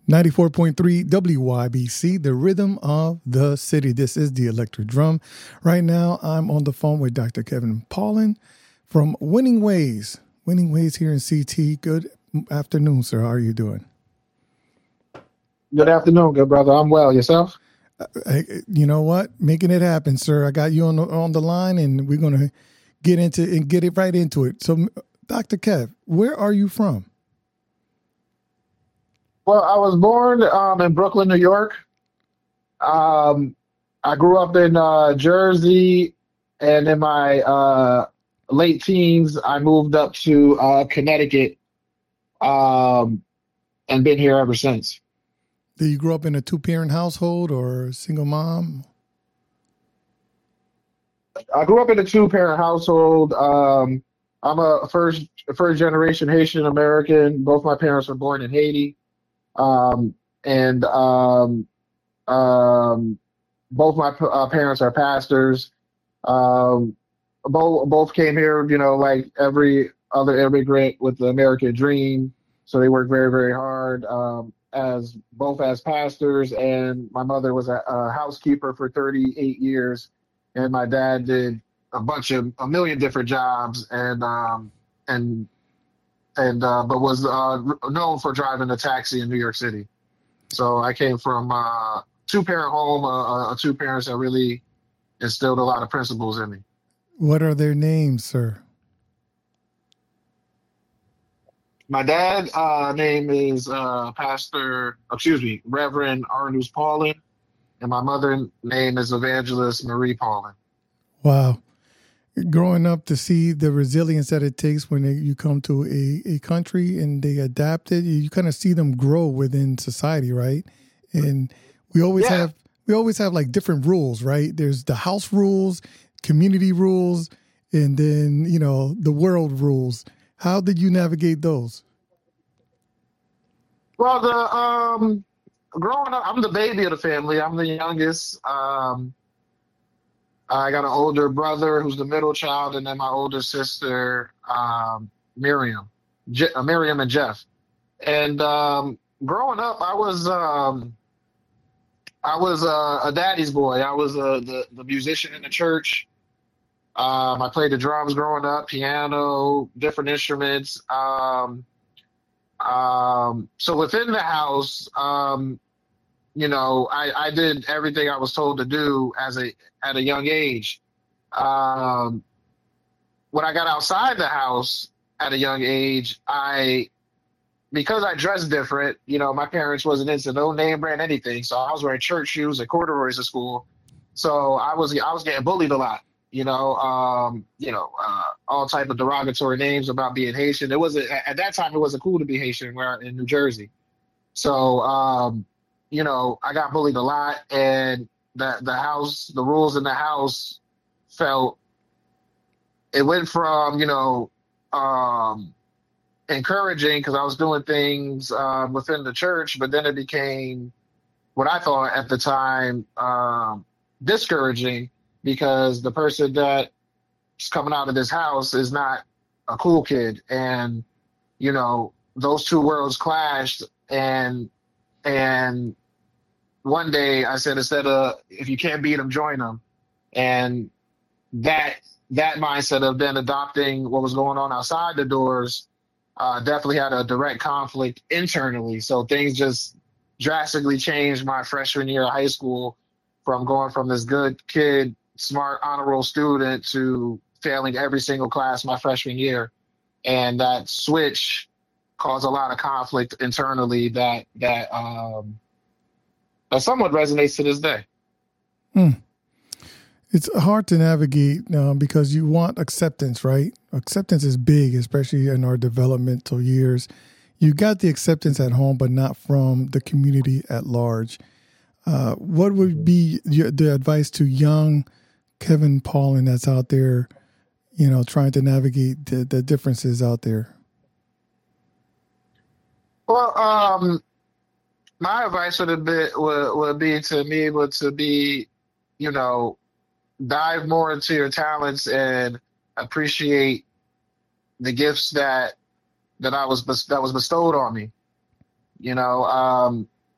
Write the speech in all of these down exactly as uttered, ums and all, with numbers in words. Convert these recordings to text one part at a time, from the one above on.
ninety-four point three W Y B C, the rhythm of the city. This is the Electric Drum. Right now, I'm on the phone with Doctor Kevin Paulin from Winning Ways. Winning Ways here in C T. Good afternoon, sir. How are you doing? Good afternoon, good brother. I'm well. Yourself? Uh, you know what? Making it happen, sir. I got you on the, on the line, and we're going to get into and get it right into it. So, Doctor Kev, where are you from? Well, I was born um, in Brooklyn, New York. Um, I grew up in uh, Jersey, and in my uh, late teens, I moved up to uh, Connecticut, um, and been here ever since. Did you grow up in a two-parent household or a single mom? I grew up in a two-parent household. Um, I'm a first first generation Haitian American. Both my parents were born in Haiti, um, and um, um, both my uh, parents are pastors. Um, both both came here, you know, like every other immigrant with the American dream. So they worked very, very hard, um, as both as pastors, and my mother was a, a housekeeper for thirty-eight years, and my dad did a bunch of a million different jobs, and um, and and uh, but was uh, known for driving a taxi in New York City. So I came from uh, two parent home, uh, uh, two parents that really instilled a lot of principles in me. What are their names, sir? My dad' uh, name is uh, Pastor, excuse me, Reverend Arnold Paulin, and my mother's name is Evangelist Marie Paulin. Wow. Growing up to see the resilience that it takes when they, you come to a, a country and they adapt it, you, you kind of see them grow within society, right? And we always Yeah. have we always have like different rules, right? There's the house rules, community rules, and then, you know, the world rules. How did you navigate those? Well, the um, growing up, I'm the baby of the family. I'm the youngest. Um, I got an older brother who's the middle child, and then my older sister, um, Miriam, Je- uh, Miriam and Jeff. And um, growing up, I was um, I was uh, a daddy's boy. I was uh, the the musician in the church. Um, I played the drums growing up, piano, different instruments. Um, um, so within the house, um, you know, I, I did everything I was told to do as a at a young age. Um, when I got outside the house at a young age, I because I dressed different, you know, my parents wasn't into no name brand anything, so I was wearing church shoes and corduroys to school. So I was I was getting bullied a lot, you know, um, you know, uh, all type of derogatory names about being Haitian. It wasn't at that time. It wasn't cool to be Haitian where in New Jersey. So um, you know, I got bullied a lot, and the the house, the rules in the house felt it went from you know. Um, encouraging because I was doing things um, within the church, but then it became what I thought at the time um, discouraging because the person that's coming out of this house is not a cool kid, and you know those two worlds clashed, and and one day I said instead of if you can't beat them, join them, and that that mindset of then adopting what was going on outside the doors uh, definitely had a direct conflict internally. So things just drastically changed my freshman year of high school from going from this good kid, smart honor roll student to failing every single class my freshman year. And that switch caused a lot of conflict internally that that um, that somewhat resonates to this day. Hmm. It's hard to navigate um, because you want acceptance, right? Acceptance is big, especially in our developmental years. You got the acceptance at home, but not from the community at large. Uh, what would be your, the advice to young Kevin Paulin that's out there, you know, trying to navigate the, the differences out there? Well, um, my advice would be would, would be to be able to be, you know, dive more into your talents and appreciate the gifts that that I was bes- that was bestowed on me. You know, um,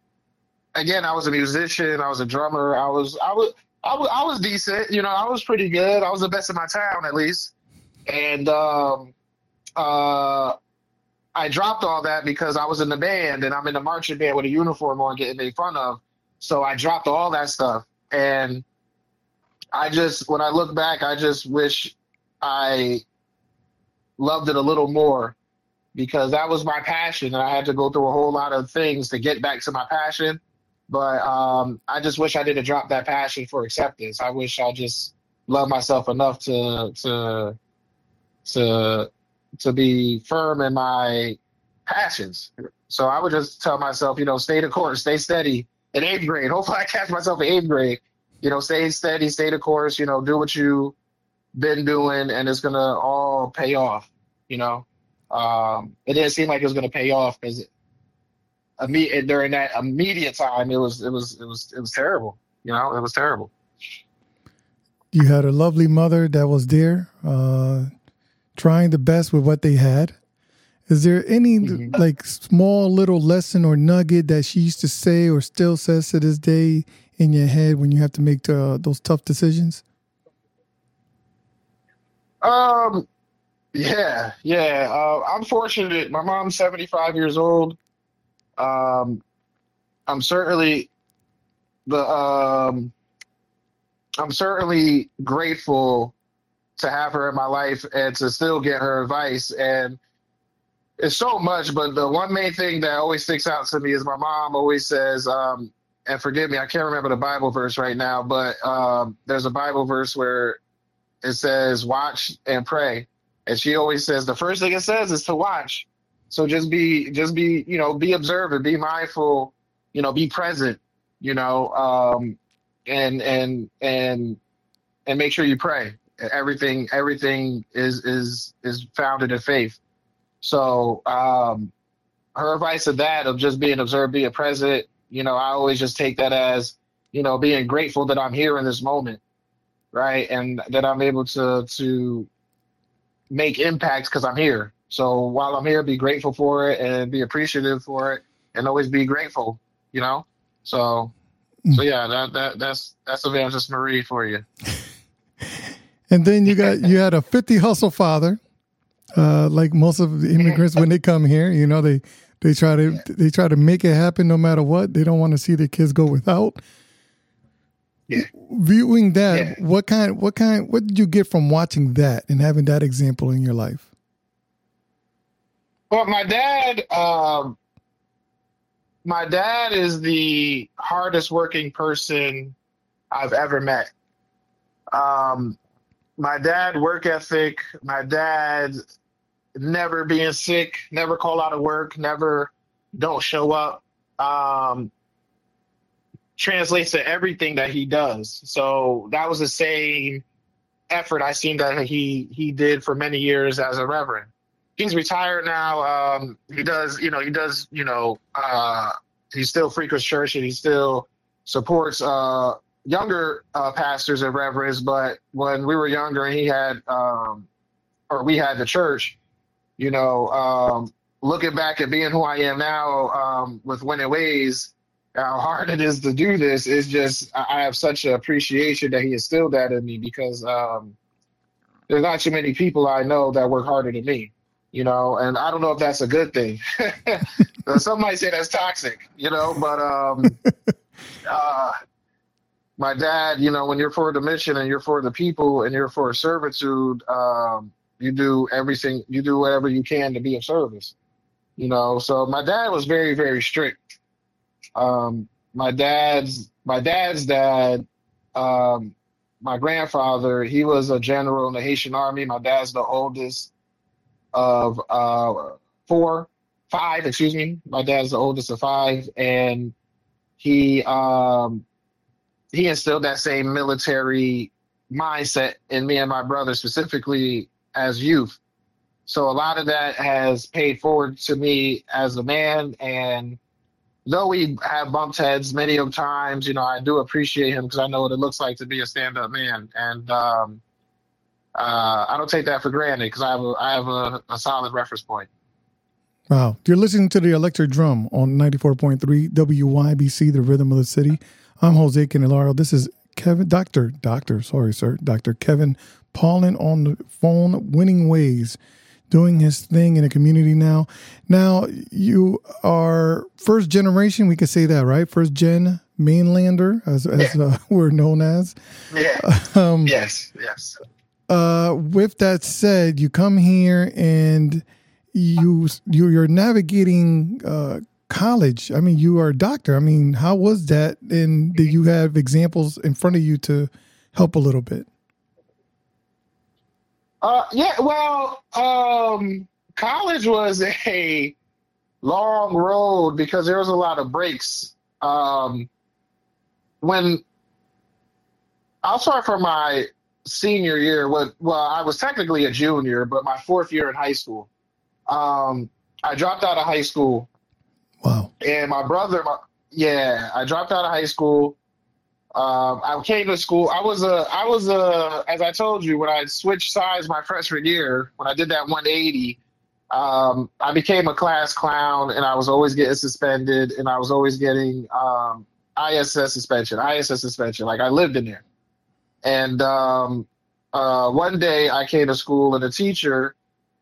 again, I was a musician. I was a drummer. I was, I was, I was, I was decent. You know, I was pretty good. I was the best in my town, at least. And um, uh, I dropped all that because I was in the band and I'm in the marching band with a uniform on, getting made fun of. So I dropped all that stuff. And I just, when I look back, I just wish I loved it a little more because that was my passion. And I had to go through a whole lot of things to get back to my passion. But um, I just wish I didn't drop that passion for acceptance. I wish I just loved myself enough to to to to be firm in my passions. So I would just tell myself, you know, stay the course, stay steady. In eighth grade, hopefully I catch myself in eighth grade. You know, stay steady, stay the course. You know, do what you've been doing, and it's gonna all pay off. You know, um, it didn't seem like it was gonna pay off because imme- during that immediate time, it was it was it was it was terrible. You know, it was terrible. You had a lovely mother that was there, uh, trying the best with what they had. Is there any Mhm. like small little lesson or nugget that she used to say or still says to this day in your head when you have to make uh, those tough decisions? Um, yeah, yeah. Uh, I'm fortunate. My mom's seventy-five years old. Um, I'm certainly the um, I'm certainly grateful to have her in my life and to still get her advice. And it's so much, but the one main thing that always sticks out to me is my mom always says, um, and forgive me, I can't remember the Bible verse right now, but um, there's a Bible verse where it says, watch and pray. And she always says, the first thing it says is to watch. So just be, just be, you know, be observant, be mindful, you know, be present, you know, um, and, and, and, and make sure you pray. Everything, everything is, is, is founded in faith. So um, her advice of that, of just being observed, being present, you know, I always just take that as, you know, being grateful that I'm here in this moment, right? And that I'm able to to make impacts because I'm here. So while I'm here, be grateful for it and be appreciative for it and always be grateful, you know? So so yeah, that that that's that's Evangelist Marie for you. And then you got you had a fifty hustle father. Uh, like most of the immigrants, when they come here, you know, they, they try to, they try to make it happen no matter what. They don't want to see their kids go without. Yeah. Viewing that, Yeah. what kind, what kind, what did you get from watching that and having that example in your life? Well, my dad, um, my dad is the hardest working person I've ever met. Um, my dad work ethic, my dad never being sick, never call out of work, never don't show up, um, translates to everything that he does. So that was the same effort I seen that he he did for many years as a reverend. He's retired now. Um, he does, you know, he does, you know, uh, he still frequents church and he still supports uh, younger uh, pastors and reverends. But when we were younger and he had, um, or we had the church, you know, um, looking back at being who I am now um, with Winning Ways, how hard it is to do this is just, I I have such an appreciation that he instilled that in me because um, there's not too many people I know that work harder than me, you know, and I don't know if that's a good thing. Some might say that's toxic, you know, but um, uh, my dad, you know, when you're for the mission and you're for the people and you're for servitude, um, you do everything, you do whatever you can to be of service, you know. So my dad was very, very strict. Um, my dad's my dad's dad, um, my grandfather, he was a general in the Haitian army. My dad's the oldest of uh, four, five, excuse me. My dad's the oldest of five, and he um, he instilled that same military mindset in me and my brother, specifically as youth. So a lot of that has paid forward to me as a man. And though we have bumped heads many of times, you know, I do appreciate him because I know what it looks like to be a stand-up man. And um, uh, I don't take that for granted because I have a, I have a, a solid reference point. Wow. You're listening to the Electric Drum on ninety-four point three W Y B C, the rhythm of the city. I'm Jose Candelario. This is Kevin, Doctor, Doctor, sorry, sir, Doctor Kevin Paulin on the phone, Winning Ways, doing his thing in the community now. Now, you are first generation, we could say that, right? First gen mainlander, as, as Yeah. uh, we're known as. Yeah. Um, Yes. Yes. uh, with that said, you come here and you, you you're navigating uh, college. I mean, you are a doctor. I mean, how was that? And did you have examples in front of you to help a little bit? Uh, yeah. Well, um, college was a long road because there was a lot of breaks. Um, when I'll start from my senior year. What? Well, I was technically a junior, but my fourth year in high school. Um, I dropped out of high school, Wow. and my brother, my, yeah, I dropped out of high school. Um, I came to school. I was a, I was a, as I told you, when I switched sides my freshman year, when I did that one eighty, um, I became a class clown, and I was always getting suspended, and I was always getting um, I S S suspension, I S S suspension. Like I lived in there. And um, uh, one day I came to school, and the teacher.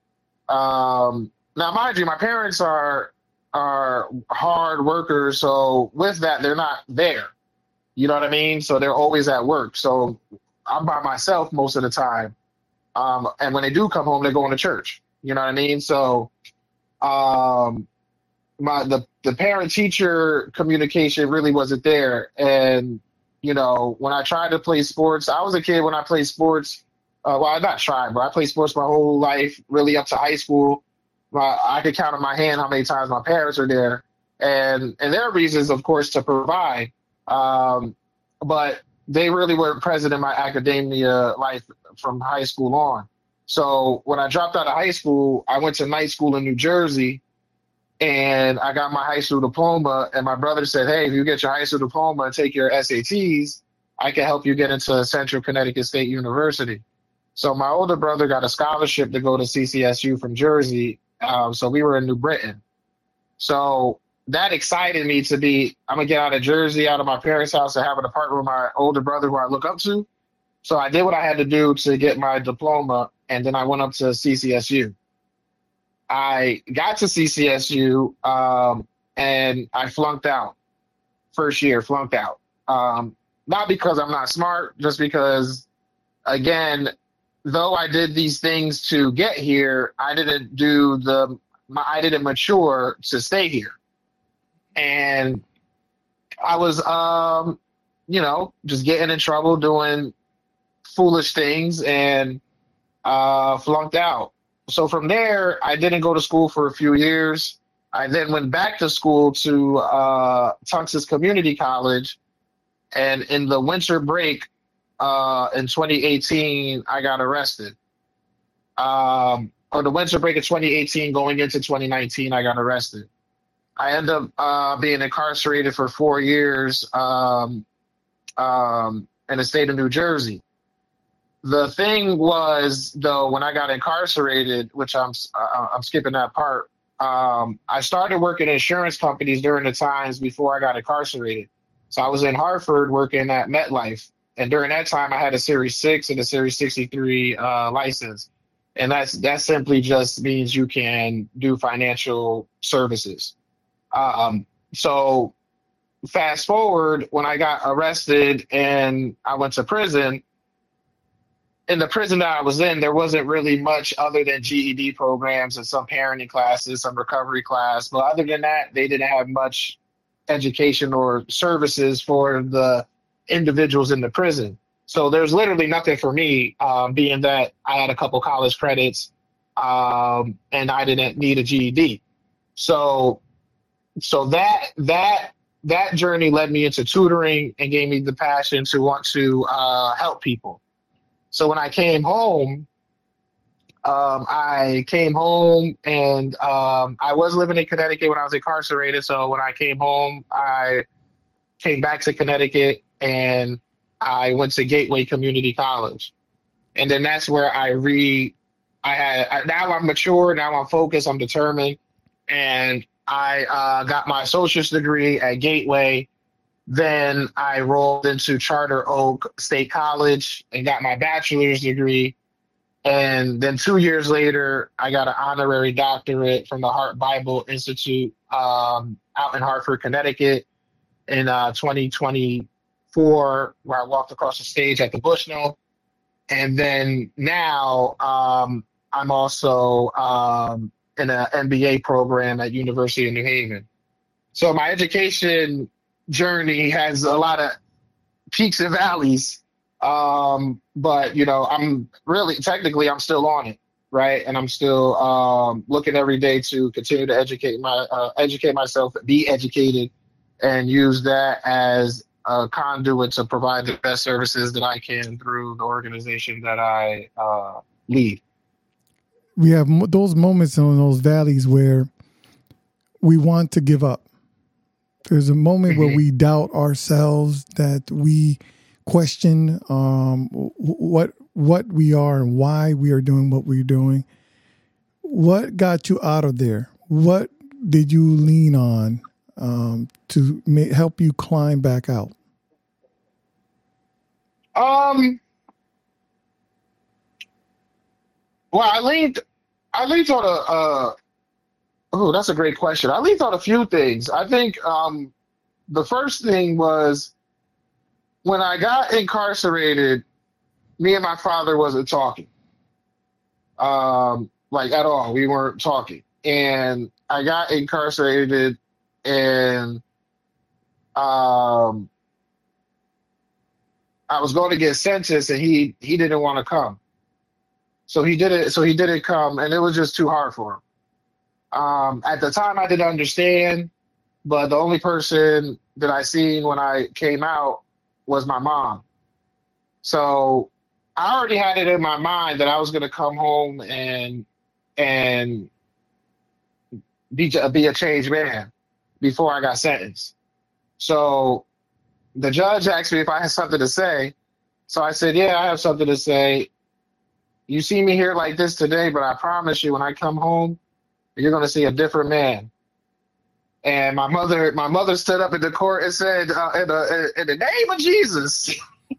Um, now, mind you, my parents are are hard workers, so with that, they're not there. You know what I mean? So they're always at work. So I'm by myself most of the time. Um, and when they do come home, they're going to church. You know what I mean? So um, my the the parent teacher communication really wasn't there. And you know, when I tried to play sports, I was a kid when I played sports. Uh, well, I not tried, but I played sports my whole life, really up to high school. My, I could count on my hand how many times my parents were there, and and their reasons, of course, to provide. Um, but they really weren't present in my academia life from high school on. So when I dropped out of high school, I went to night school in New Jersey, and I got my high school diploma. And my brother said, "Hey, if you get your high school diploma and take your S A Ts, I can help you get into Central Connecticut State University." So my older brother got a scholarship to go to C C S U from Jersey. Um, so we were in New Britain. So that excited me to be, I'm going to get out of Jersey, out of my parents' house, and have an apartment with my older brother who I look up to. So I did what I had to do to get my diploma, and then I went up to C C S U. I got to C C S U, um, and I flunked out. First year, flunked out. Um, not because I'm not smart, just because, again, though I did these things to get here, I didn't do the, my, I didn't mature to stay here. And I was, um, you know, just getting in trouble, doing foolish things, and uh, flunked out. So from there, I didn't go to school for a few years. I then went back to school to uh, Tunxus Community College. And in the winter break uh, in twenty eighteen, I got arrested. Um, or the winter break of twenty eighteen going into twenty nineteen, I got arrested. I ended up uh, being incarcerated for four years um, um, in the state of New Jersey. The thing was, though, when I got incarcerated, which I'm uh, I'm skipping that part, um, I started working at insurance companies during the times before I got incarcerated. So I was in Hartford working at MetLife, and during that time, I had a Series six and a Series sixty-three uh, license, and that's that simply just means you can do financial services. Um, so fast forward, when I got arrested and I went to prison. In the prison that I was in, there wasn't really much other than G E D programs and some parenting classes, some recovery class. But other than that, they didn't have much education or services for the individuals in the prison. So there's literally nothing for me, um, being that I had a couple college credits um, and I didn't need a G E D. So, so that that that journey led me into tutoring and gave me the passion to want to uh, help people. So when I came home, um, I came home and um, I was living in Connecticut when I was incarcerated. So when I came home, I came back to Connecticut and I went to Gateway Community College. And then that's where I re, I had, I, now I'm mature, now I'm focused, I'm determined. and I uh, got my associate's degree at Gateway. Then I rolled into Charter Oak State College and got my bachelor's degree. And then two years later, I got an honorary doctorate from the Hart Bible Institute um, out in Hartford, Connecticut in uh, twenty twenty-four, where I walked across the stage at the Bushnell. And then now um, I'm also um, in an M B A program at University of New Haven. So my education journey has a lot of peaks and valleys. Um, but you know, I'm really technically I'm still on it, right? And I'm still um, looking every day to continue to educate my uh, educate myself, be educated, and use that as a conduit to provide the best services that I can through the organization that I uh, lead. We have mo- those moments in those valleys where we want to give up. There's a moment mm-hmm. where we doubt ourselves, that we question um, what what we are and why we are doing what we're doing. What got you out of there? What did you lean on um, to ma- help you climb back out? Um. Well, I leaned. I leaned on a. Uh, oh, that's a great question. I leaned on a few things. I think um, the first thing was when I got incarcerated. Me and my father wasn't talking, um, like at all. We weren't talking, and I got incarcerated, and um, I was going to get sentenced, and he he didn't want to come. So he did it. So he didn't come, and it was just too hard for him. Um, at the time, I didn't understand, but the only person that I seen when I came out was my mom. So I already had it in my mind that I was going to come home and and be be a changed man before I got sentenced. So the judge asked me if I had something to say. So I said, "Yeah, I have something to say. You see me here like this today, but I promise you, when I come home, you're going to see a different man." And my mother, my mother stood up in the court and said, uh, in, the, in the name of Jesus.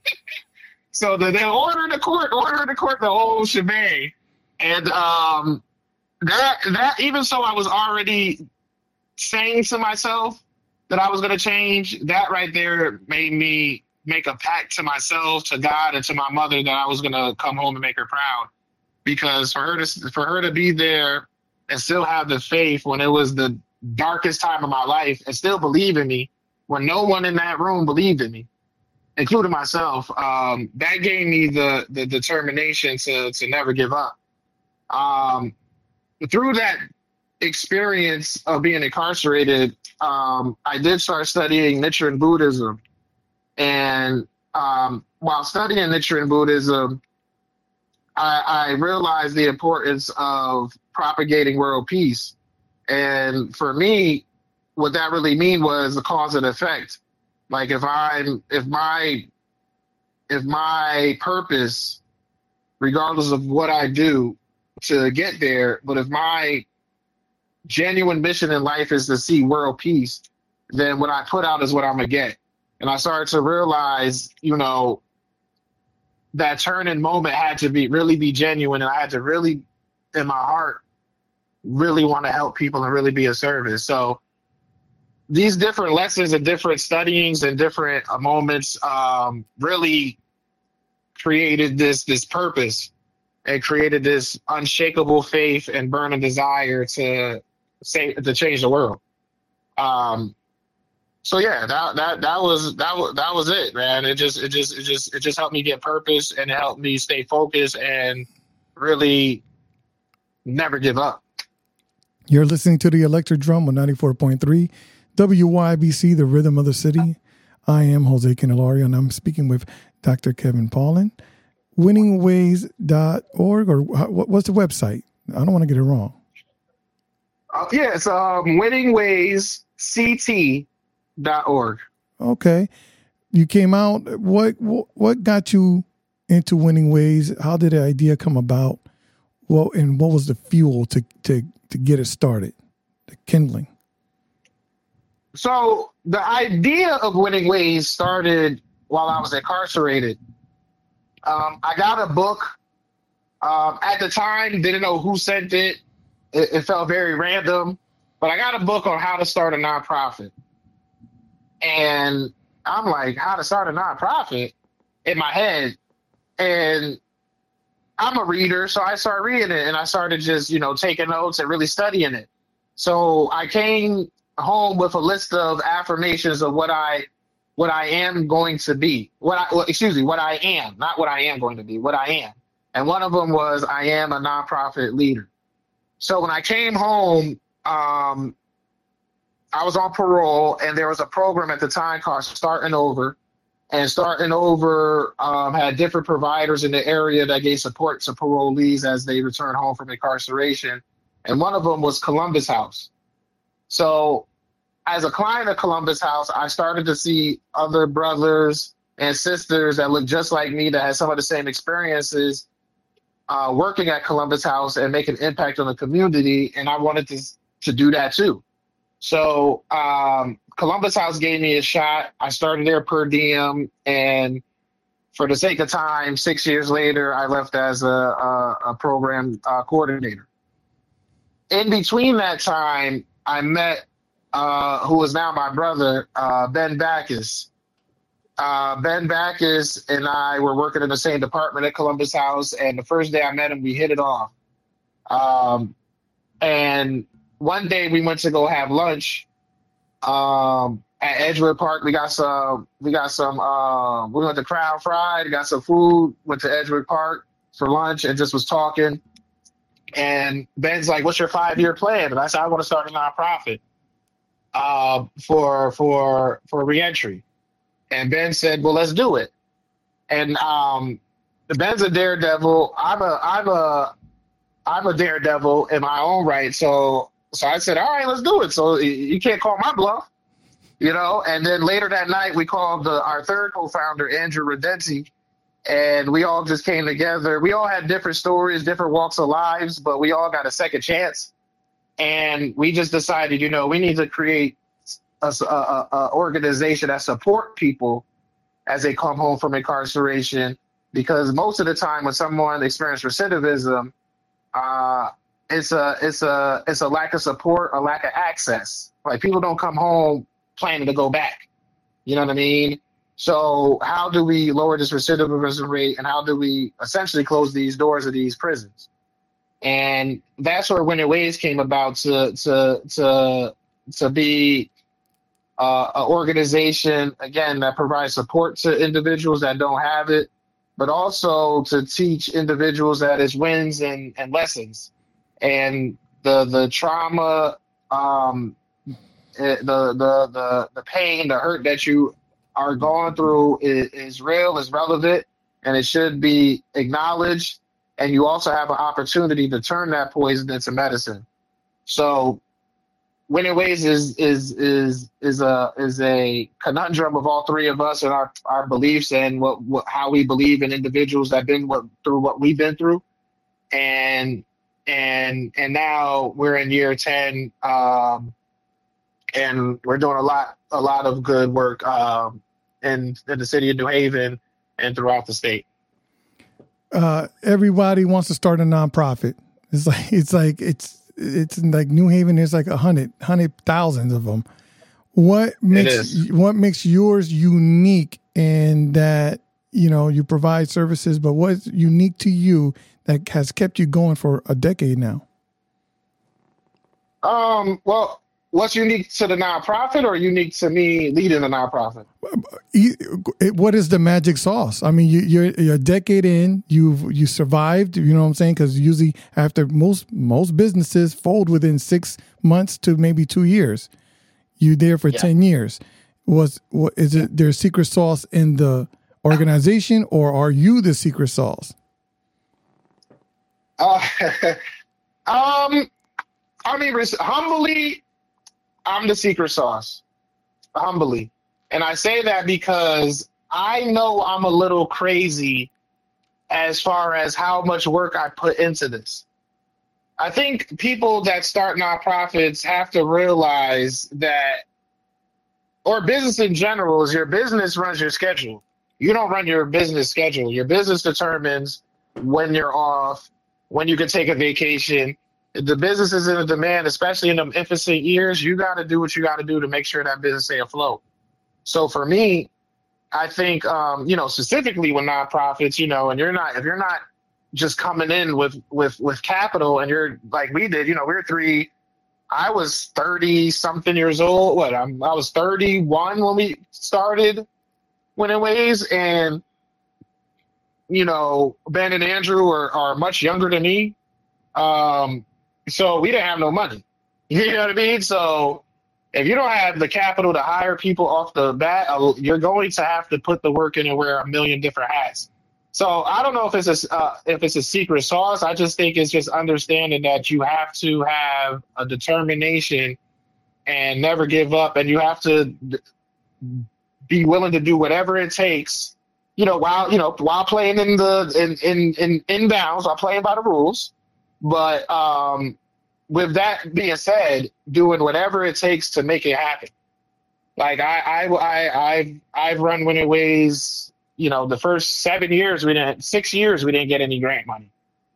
So the, they order in the court, order in the court, the whole shebang. And um, that, that, even so I was already saying to myself that I was going to change, that right there made me make a pact to myself, to God, and to my mother that I was going to come home and make her proud. Because for her to, for her to be there and still have the faith when it was the darkest time of my life and still believe in me when no one in that room believed in me, including myself, um, that gave me the, the determination to, to never give up. Um, through that experience of being incarcerated, um, I did start studying Nichiren Buddhism. And um, while studying Nichiren Buddhism, I, I realized the importance of propagating world peace. And for me, what that really mean was the cause and effect. Like if I'm, if my, if my purpose, regardless of what I do to get there, but if my genuine mission in life is to see world peace, then what I put out is what I'm gonna get. And I started to realize, you know, that turning moment had to be really be genuine, and I had to really, in my heart, really want to help people and really be of service. So these different lessons and different studyings and different uh, moments um, really created this this purpose and created this unshakable faith and burning desire to say to change the world. Um, so yeah, that that that was that was that was it, man. It just it just it just it just helped me get purpose, and it helped me stay focused and really never give up. You're listening to the Electric Drum on ninety-four point three W Y B C, the rhythm of the city. I am Jose Candelario, and I'm speaking with Doctor Kevin Paulin. winning ways dot org, or what's the website? I don't want to get it wrong. Uh, yeah, it's um, winning ways c t dot org. Okay. You came out. What, what what got you into Winning Ways? How did the idea come about? Well, and what was the fuel to to to get it started? the kindling? So the idea of Winning Ways started while I was incarcerated. Um, I got a book. Um, at the time, didn't know who sent it. it. It felt very random, but I got a book on how to start a nonprofit. And I'm like, how to start a nonprofit in my head. And I'm a reader, so I started reading it and I started just, you know, taking notes and really studying it. So I came home with a list of affirmations of what I what I am going to be. What I well, excuse me, what I am, not what I am going to be, what I am. And one of them was I am a nonprofit leader. So when I came home, um, I was on parole, and there was a program at the time called Starting Over. And Starting Over um, had different providers in the area that gave support to parolees as they returned home from incarceration. And one of them was Columbus House. So as a client of Columbus House, I started to see other brothers and sisters that looked just like me that had some of the same experiences uh, working at Columbus House and making an impact on the community. And I wanted to, to do that too. So um, Columbus House gave me a shot. I started there per diem, and for the sake of time, six years later, I left as a, a, a program uh, coordinator. In between that time, I met uh, who is now my brother, uh, Ben Backus. Uh, Ben Backus and I were working in the same department at Columbus House, and the first day I met him, we hit it off. Um, and one day we went to go have lunch um, at Edgewood Park. We got some, we got some, uh, we went to Crown Fried, got some food, went to Edgewood Park for lunch and just was talking. And Ben's like, what's your five-year plan? And I said, I want to start a nonprofit uh, for, for, for reentry. And Ben said, well, let's do it. And um, Ben's a daredevil. I'm a, I'm a, I'm a daredevil in my own right. So, So I said, all right, let's do it. So you can't call my bluff, you know? And then later that night, we called the, our third co-founder, Andrew Redenti, and we all just came together. We all had different stories, different walks of lives, but we all got a second chance. And we just decided, you know, we need to create a, a, a organization that support people as they come home from incarceration, because most of the time when someone experiences recidivism, uh, It's a it's a it's a lack of support, a lack of access. Like, people don't come home planning to go back. You know what I mean? So how do we lower this recidivism rate, and how do we essentially close these doors of these prisons? And that's where Winning Ways came about, to to to to be uh, an organization, again, that provides support to individuals that don't have it, but also to teach individuals that it's wins and, and lessons. And the the trauma, um, the, the the the pain, the hurt that you are going through is, is real, is relevant, and it should be acknowledged. And you also have an opportunity to turn that poison into medicine. So, Winning Ways is is is is a is a conundrum of all three of us and our our beliefs and what, what how we believe in individuals that've been what, through what we've been through, and. And and now we're in year ten, um, and we're doing a lot a lot of good work um, in in the city of New Haven and throughout the state. Uh, everybody wants to start a nonprofit. It's like it's like it's it's like New Haven. There's like a hundred hundred thousands of them. What makes what makes yours unique in that, you know, you provide services, but what's unique to you that has kept you going for a decade now? Um, well, what's unique to the nonprofit, or unique to me leading the nonprofit? What is the magic sauce? I mean, you, you're, you're a decade in, you've you survived. You know what I'm saying? Because usually, after most most businesses fold within six months to maybe two years, you're there for yeah. ten years. Was what is it? There's secret sauce in the organization, or are you the secret sauce? Uh, um, I mean, humbly, I'm the secret sauce. Humbly. And I say that because I know I'm a little crazy as far as how much work I put into this. I think people that start nonprofits have to realize that, or business in general, is your business runs your schedule. You don't run your business schedule. Your business determines when you're off, when you can take a vacation. The business is in a demand, especially in the infancy years. You got to do what you got to do to make sure that business stay afloat. So for me, I think, um, you know, specifically with nonprofits, you know, and you're not, if you're not just coming in with, with, with capital and you're like we did, you know, we we're three, I was thirty something years old. What I'm, I was thirty-one when we started Winning Ways. And, you know, Ben and Andrew are, are much younger than me. Um, so we didn't have no money. You know what I mean? So if you don't have the capital to hire people off the bat, uh, you're going to have to put the work in and wear a million different hats. So I don't know if it's a uh, if it's a secret sauce. I just think it's just understanding that you have to have a determination and never give up, and you have to be willing to do whatever it takes. You know, while you know while playing in the in in in inbounds, while playing by the rules. But um, with that being said, doing whatever it takes to make it happen. Like I I I I've I've run Winning Ways. You know, the first seven years we didn't, six years we didn't get any grant money.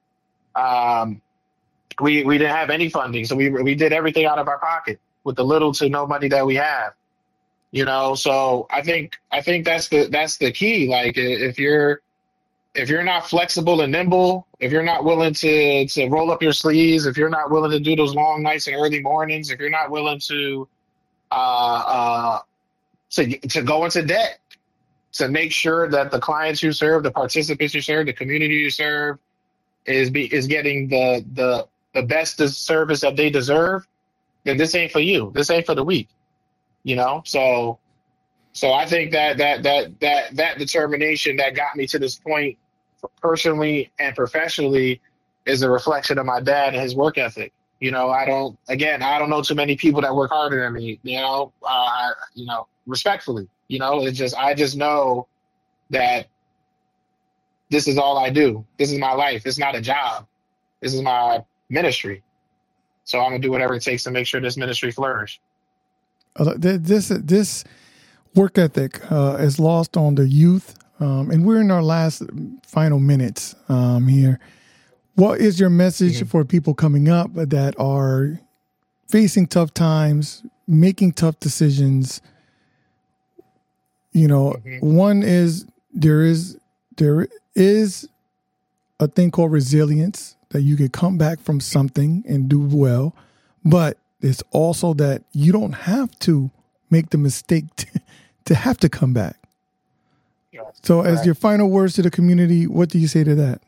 Um, we we didn't have any funding, so we we did everything out of our pocket with the little to no money that we have. You know, so I think I think that's the that's the key. Like if you're if you're not flexible and nimble, if you're not willing to to roll up your sleeves, if you're not willing to do those long nights and early mornings, if you're not willing to uh, uh, to to go into debt, to make sure that the clients you serve, the participants you serve, the community you serve is be, is getting the, the the best service that they deserve, then this ain't for you. This ain't for the weak, you know? So so I think that that that that that determination that got me to this point personally and professionally is a reflection of my dad and his work ethic. You know, I don't again, I don't know too many people that work harder than me, you know, uh, you know, respectfully. You know, it's just I just know that this is all I do. This is my life. It's not a job. This is my ministry. So I'm gonna do whatever it takes to make sure this ministry flourish. Uh, this this work ethic uh, is lost on the youth, um, and we're in our last final minutes um, here. What is your message mm-hmm. for people coming up that are facing tough times, making tough decisions? You know, mm-hmm. one is there is there is a thing called resilience, that you can come back from something and do well, but it's also that you don't have to make the mistake to, to have to come back. Yeah, so as right. your final words to the community, what do you say to that?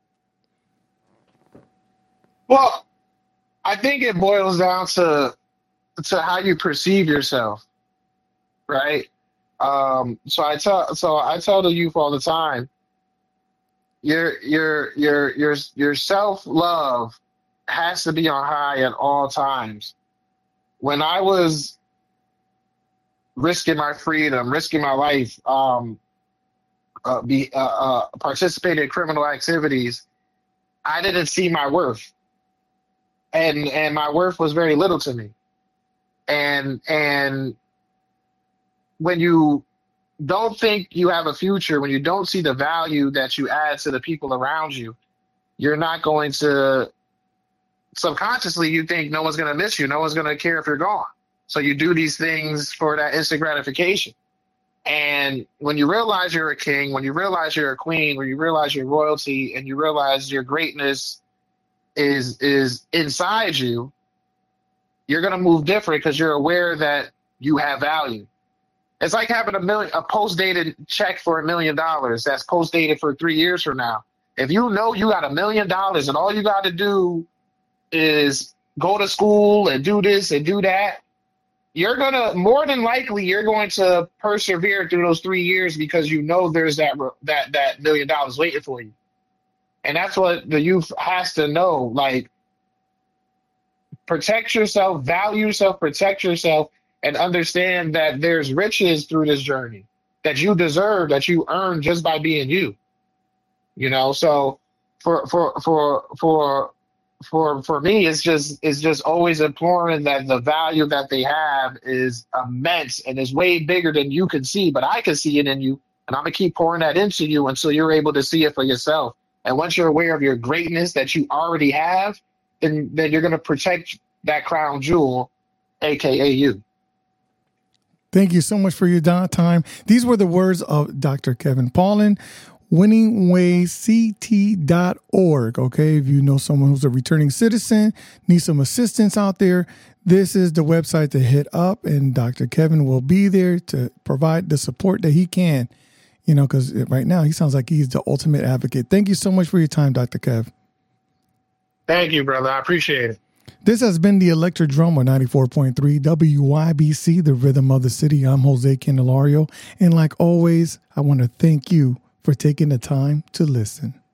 Well, I think it boils down to to how you perceive yourself, right? Um, so I tell so I tell the youth all the time, your your your your your self-love has to be on high at all times. When I was risking my freedom, risking my life, um, uh, be uh, uh, participating in criminal activities, I didn't see my worth, and and my worth was very little to me, and and. When you don't think you have a future, when you don't see the value that you add to the people around you, you're not going to, subconsciously, you think no one's going to miss you. No one's going to care if you're gone. So you do these things for that instant gratification. And when you realize you're a king, when you realize you're a queen, when you realize you're royalty, and you realize your greatness is is inside you, you're going to move different because you're aware that you have value. It's like having a million, a post-dated check for a million dollars that's post-dated for three years from now. If you know you got a million dollars and all you got to do is go to school and do this and do that, you're going to, more than likely, you're going to persevere through those three years because you know there's that that that million dollars waiting for you. And that's what the youth has to know. Like, protect yourself, value yourself, protect yourself, and understand that there's riches through this journey that you deserve, that you earn just by being you. You know, so for for for for for for me, it's just it's just always imploring that the value that they have is immense and is way bigger than you can see, but I can see it in you, and I'm gonna keep pouring that into you until you're able to see it for yourself. And once you're aware of your greatness that you already have, then then you're gonna protect that crown jewel, aka you. Thank you so much for your time. These were the words of Doctor Kevin Paulin. winning ways c t dot org. Okay. If you know someone who's a returning citizen, needs some assistance out there, this is the website to hit up, and Doctor Kevin will be there to provide the support that he can, you know, because right now he sounds like he's the ultimate advocate. Thank you so much for your time, Doctor Kev. Thank you, brother. I appreciate it. This has been the Electric Drum on ninety-four point three W Y B C, the rhythm of the city. I'm Jose Candelario. And like always, I want to thank you for taking the time to listen.